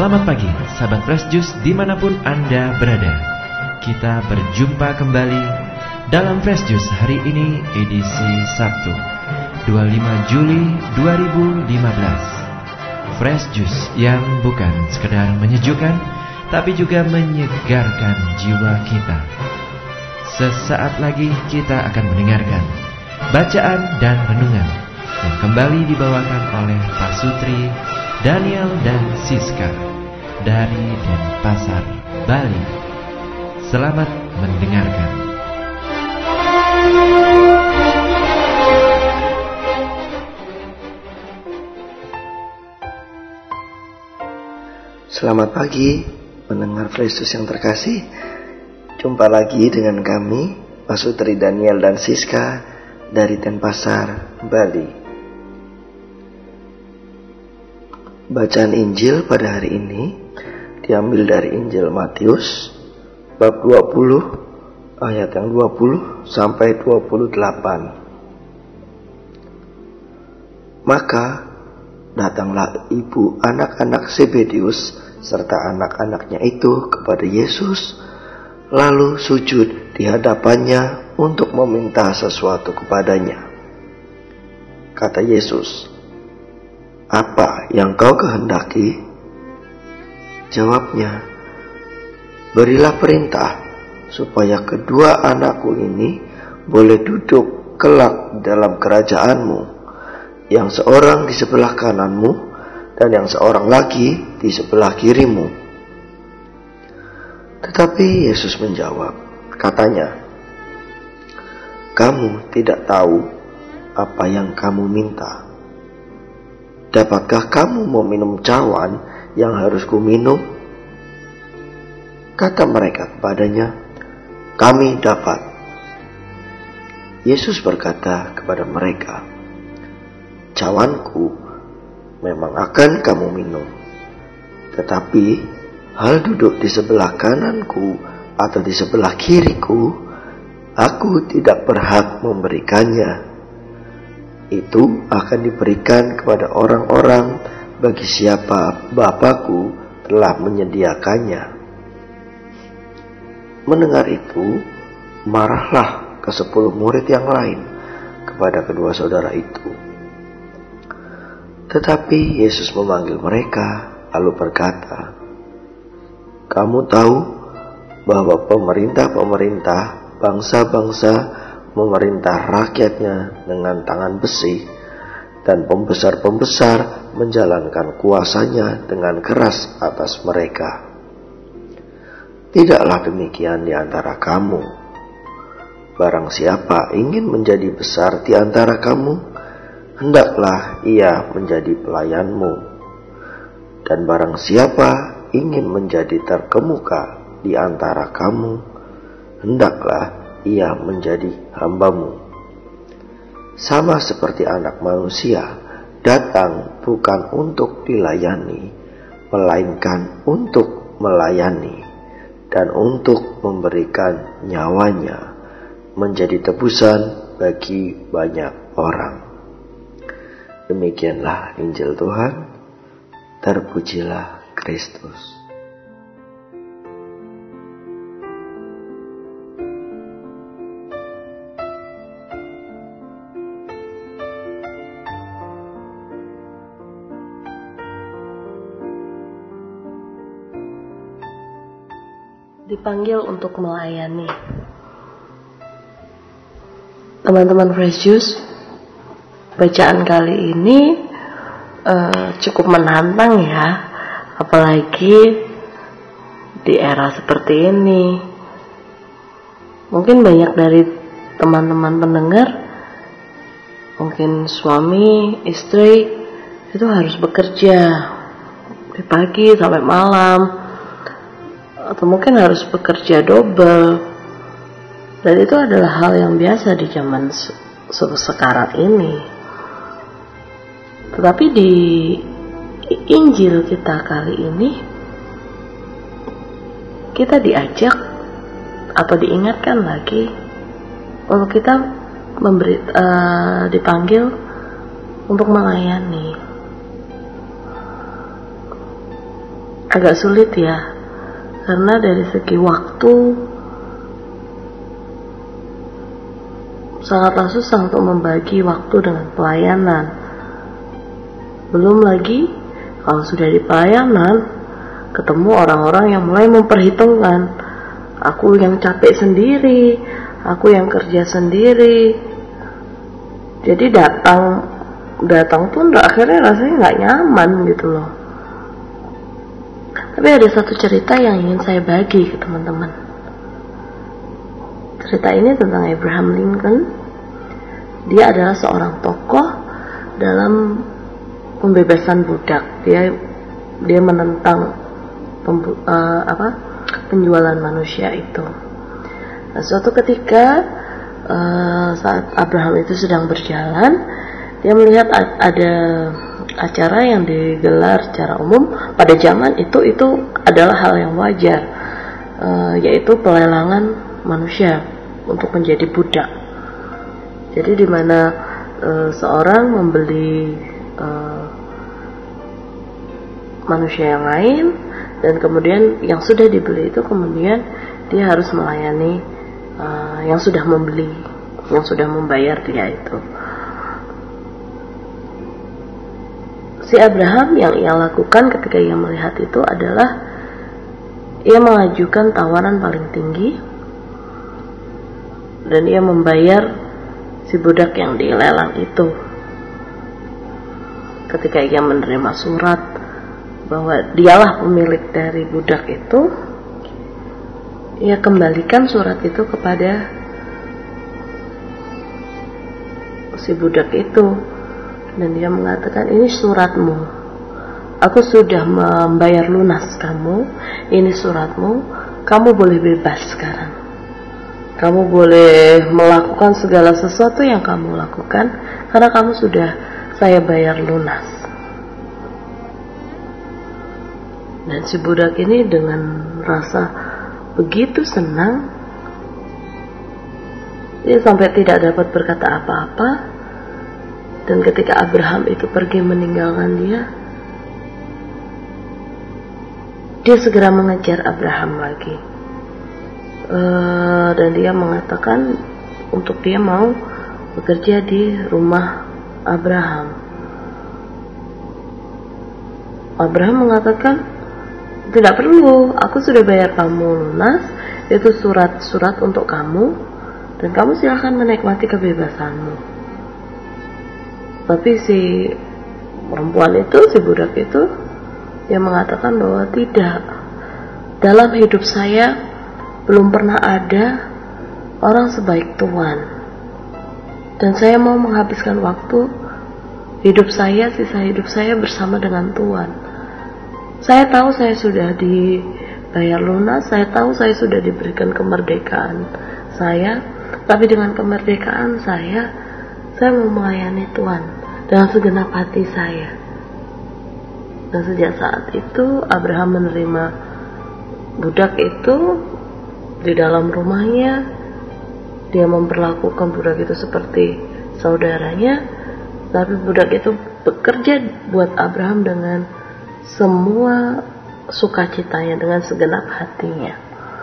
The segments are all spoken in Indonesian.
Selamat pagi, sahabat Fresh Juice dimanapun Anda berada. Kita berjumpa kembali dalam Fresh Juice hari ini edisi Sabtu 25 Juli 2015. Fresh Juice yang bukan sekedar menyejukkan, tapi juga menyegarkan jiwa kita. Sesaat lagi kita akan mendengarkan bacaan dan renungan yang kembali dibawakan oleh Pak Sutri, Daniel dan Siska dari Denpasar, Bali. Selamat mendengarkan. Selamat pagi, pendengar Fresh Juice yang terkasih. Jumpa lagi dengan kami, Pak Sutri, Daniel dan Siska dari Denpasar, Bali. Bacaan Injil pada hari ini diambil dari Injil Matius bab 20 ayat yang 20 sampai 28. Maka datanglah ibu anak-anak Zebedius serta anak-anaknya itu kepada Yesus, lalu sujud di hadapannya untuk meminta sesuatu kepadanya. Kata Yesus, "Apa yang kau kehendaki?" Jawabnya, "Berilah perintah supaya kedua anakku ini boleh duduk kelak dalam kerajaanmu, yang seorang di sebelah kananmu dan yang seorang lagi di sebelah kirimu." Tetapi Yesus menjawab, katanya, "Kamu tidak tahu apa yang kamu minta. Dapatkah kamu meminum cawan yang harus kuminum?" Kata mereka kepadanya, "Kami dapat." Yesus berkata kepada mereka, "Cawanku memang akan kamu minum, tetapi hal duduk di sebelah kananku atau di sebelah kiriku, aku tidak berhak memberikannya. Itu akan diberikan kepada orang-orang bagi siapa Bapakku telah menyediakannya." Mendengar itu, marahlah ke-10 murid yang lain kepada kedua saudara itu. Tetapi Yesus memanggil mereka, lalu berkata, "Kamu tahu bahwa pemerintah-pemerintah bangsa-bangsa memerintah rakyatnya dengan tangan besi, dan pembesar-pembesar menjalankan kuasanya dengan keras atas mereka. Tidaklah demikian di antara kamu. Barang siapa ingin menjadi besar di antara kamu, hendaklah ia menjadi pelayanmu. Dan barang siapa ingin menjadi terkemuka di antara kamu, hendaklah ia menjadi hambamu. Sama seperti Anak Manusia datang bukan untuk dilayani, melainkan untuk melayani dan untuk memberikan nyawanya menjadi tebusan bagi banyak orang." Demikianlah Injil Tuhan. Terpujilah Kristus. Dipanggil untuk melayani. Teman-teman Fresh Juice, bacaan kali ini cukup menantang ya, apalagi di era seperti ini. Mungkin banyak dari teman-teman pendengar, mungkin suami, istri itu harus bekerja dari pagi sampai malam, atau mungkin harus bekerja double, dan itu adalah hal yang biasa di zaman sekarang ini. Tetapi di Injil kita kali ini, kita diajak atau diingatkan lagi untuk kita dipanggil untuk melayani. agak sulit ya, karena dari segi waktu sangatlah susah untuk membagi waktu dengan pelayanan. Belum lagi kalau sudah di pelayanan ketemu orang-orang yang mulai memperhitungkan, aku yang capek sendiri, aku yang kerja sendiri. Jadi datang pun akhirnya rasanya nggak nyaman gitu loh. Tapi ada satu cerita yang ingin saya bagi ke teman-teman. Cerita ini tentang Abraham Lincoln. Dia adalah seorang tokoh dalam pembebasan budak. Dia menentang penjualan manusia itu. Nah, suatu ketika saat Abraham itu sedang berjalan, dia melihat ada acara yang digelar secara umum pada zaman itu adalah hal yang wajar, yaitu pelelangan manusia untuk menjadi budak. Jadi di mana seorang membeli manusia yang lain, dan kemudian yang sudah dibeli itu kemudian dia harus melayani yang sudah membeli, yang sudah membayar dia itu. Si Abraham yang ia lakukan ketika ia melihat itu adalah ia mengajukan tawaran paling tinggi dan ia membayar si budak yang dilelang itu. Ketika ia menerima surat bahwa dialah pemilik dari budak itu, ia kembalikan surat itu kepada si budak itu. Dan dia mengatakan, ini suratmu, aku sudah membayar lunas kamu, ini suratmu, kamu boleh bebas sekarang. Kamu boleh melakukan segala sesuatu yang kamu lakukan, karena kamu sudah saya bayar lunas. Dan si budak ini dengan rasa begitu senang, dia sampai tidak dapat berkata apa-apa. Dan ketika Abraham itu pergi meninggalkan dia segera mengejar Abraham lagi. Dan dia mengatakan untuk dia mau bekerja di rumah Abraham. Abraham mengatakan, tidak perlu, aku sudah bayar kamu lunas, itu surat-surat untuk kamu, dan kamu silahkan menikmati kebebasanmu. Tapi si perempuan itu, si budak itu, dia mengatakan bahwa tidak, dalam hidup saya belum pernah ada orang sebaik Tuhan, dan saya mau menghabiskan waktu hidup saya, sisa hidup saya bersama dengan Tuhan. Saya tahu saya sudah dibayar lunas, saya tahu saya sudah diberikan kemerdekaan saya, tapi dengan kemerdekaan saya mau melayani Tuhan dengan segenap hati saya. Dan sejak saat itu Abraham menerima budak itu di dalam rumahnya. Dia memperlakukan budak itu seperti saudaranya, tapi budak itu bekerja buat Abraham dengan semua sukacitanya, dengan segenap hatinya.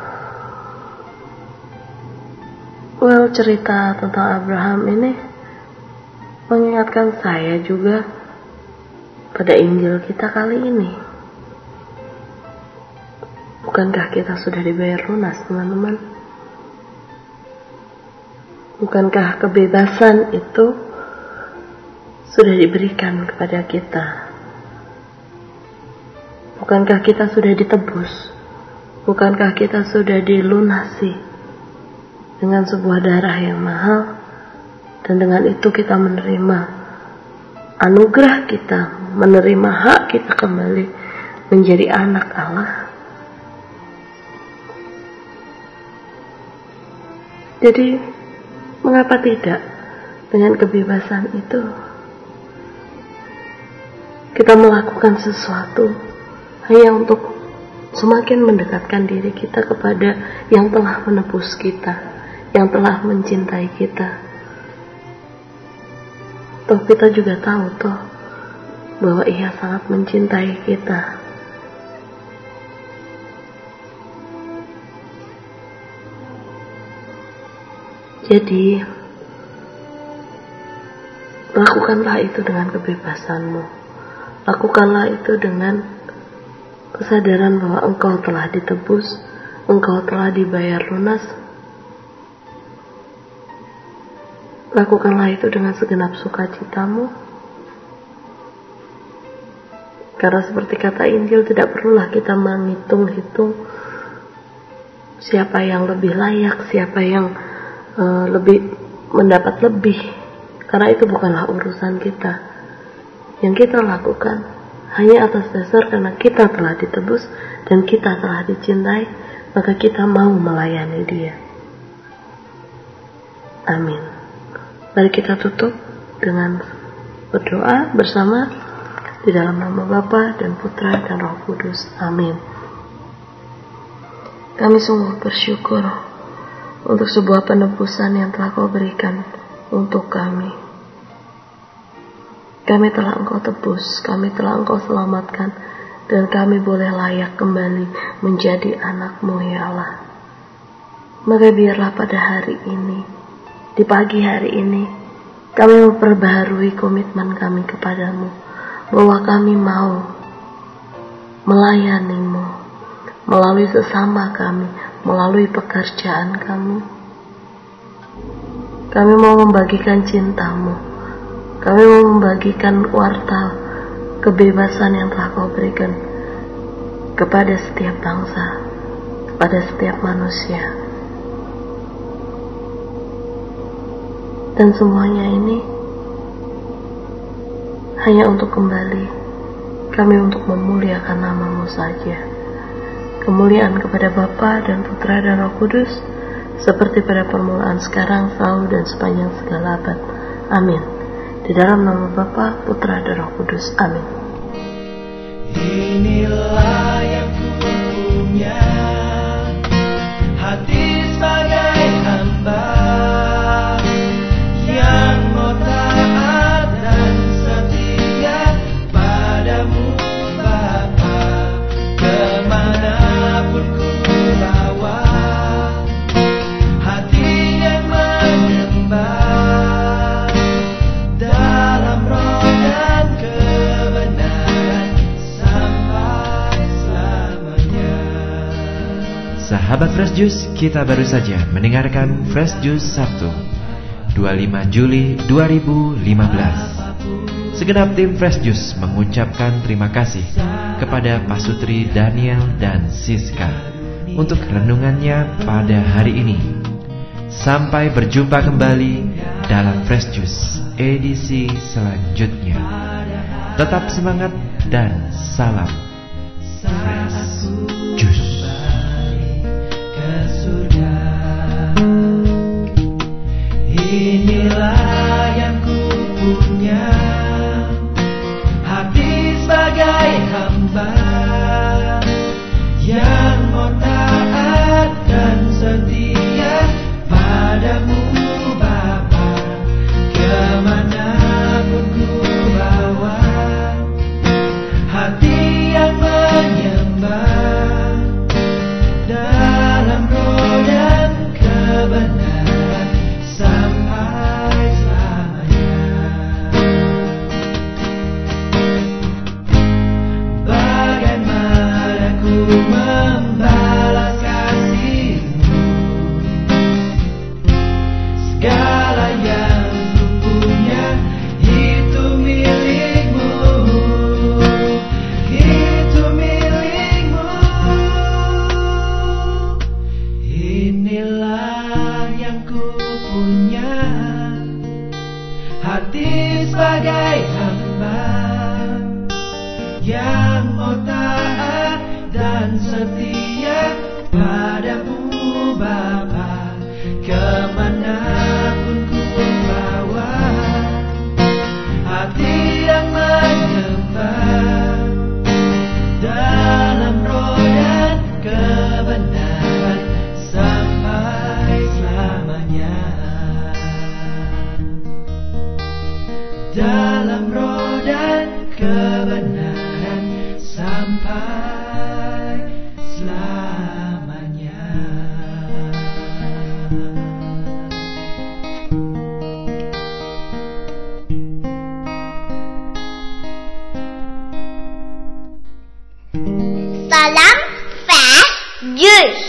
Cerita tentang Abraham ini mengingatkan saya juga pada Injil kita kali ini. Bukankah kita sudah dibayar lunas, teman-teman? Bukankah kebebasan itu sudah diberikan kepada kita? Bukankah kita sudah ditebus? Bukankah kita sudah dilunasi dengan sebuah darah yang mahal? Dan dengan itu kita menerima anugerah kita, menerima hak kita kembali menjadi anak Allah. Jadi mengapa tidak dengan kebebasan itu kita melakukan sesuatu hanya untuk semakin mendekatkan diri kita kepada yang telah menebus kita, yang telah mencintai kita. Toh kita juga tahu bahwa Ia sangat mencintai kita. Jadi, lakukanlah itu dengan kebebasanmu. Lakukanlah itu dengan kesadaran bahwa engkau telah ditebus, engkau telah dibayar lunas. Lakukanlah itu dengan segenap sukacitamu. Karena seperti kata Injil, tidak perlulah kita menghitung-hitung siapa yang lebih layak, siapa yang lebih mendapat lebih. Karena itu bukanlah urusan kita. Yang kita lakukan hanya atas dasar karena kita telah ditebus dan kita telah dicintai, maka kita mau melayani Dia. Amin. Mari kita tutup dengan berdoa bersama di dalam nama Bapa dan Putra dan Roh Kudus. Amin. Kami sungguh bersyukur untuk sebuah penebusan yang telah Kau berikan untuk kami. Kami telah Engkau tebus, kami telah Engkau selamatkan, dan kami boleh layak kembali menjadi anak-Mu, ya Allah. Maka biarlah pada hari ini, di pagi hari ini, kami memperbaharui komitmen kami kepadamu, bahwa kami mau melayani-Mu melalui sesama kami, melalui pekerjaan kami. Kami mau membagikan cinta-Mu. Kami mau membagikan warta kebebasan yang telah Kau berikan kepada setiap bangsa, kepada setiap manusia. Dan semuanya ini hanya untuk kembali kami untuk memuliakan nama-Mu saja. Kemuliaan kepada Bapa dan Putra dan Roh Kudus, seperti pada permulaan, sekarang, selalu, dan sepanjang segala abad. Amin. Di dalam nama Bapa, Putra, dan Roh Kudus. Amin. Inilah yang ku punya, hati sebagai hamba yang mau taat dan setia padamu, Bapa. Kemanapun ku bawa, hati yang menyembah dalam roh dan kebenaran sampai selamanya. Sahabat Fresh Juice, kita baru saja mendengarkan Fresh Juice Sabtu 25 Juli 2015. Segenap tim Fresh Juice mengucapkan terima kasih kepada Pasutri Daniel dan Siska untuk renungannya pada hari ini. Sampai berjumpa kembali dalam Fresh Juice edisi selanjutnya. Tetap semangat dan salam Fresh Juice. Inilah yang ku punya, hati sebagai hamba yang mau taat dan setia padamu, Bapa. Kemanapun ku bawa, hati yang menyembah dalam roh dan kebenaran sampai selamanya. Bagaimana ku membalas kasih-Mu, segala yang ku punya itu milik-Mu, itu milik-Mu. Inilah yang ku punya, hati sebagai hamba yang mau taat dan setia padamu, Bapa. Kemanapun ku bawa, hati yang menyembah dalam roh dan kebenaran sampai selamanya. Dalam roh dan kebenaran sampai selamanya. dalam Fast Juice.